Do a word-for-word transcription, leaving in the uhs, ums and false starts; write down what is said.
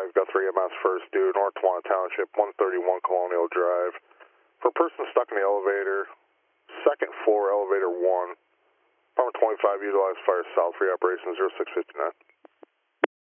I've got three M S first due, North Tawana Township, one thirty-one Colonial Drive. For a person stuck in the elevator, second floor, elevator one, Department twenty-five, utilize fire south, free operation zero six five nine.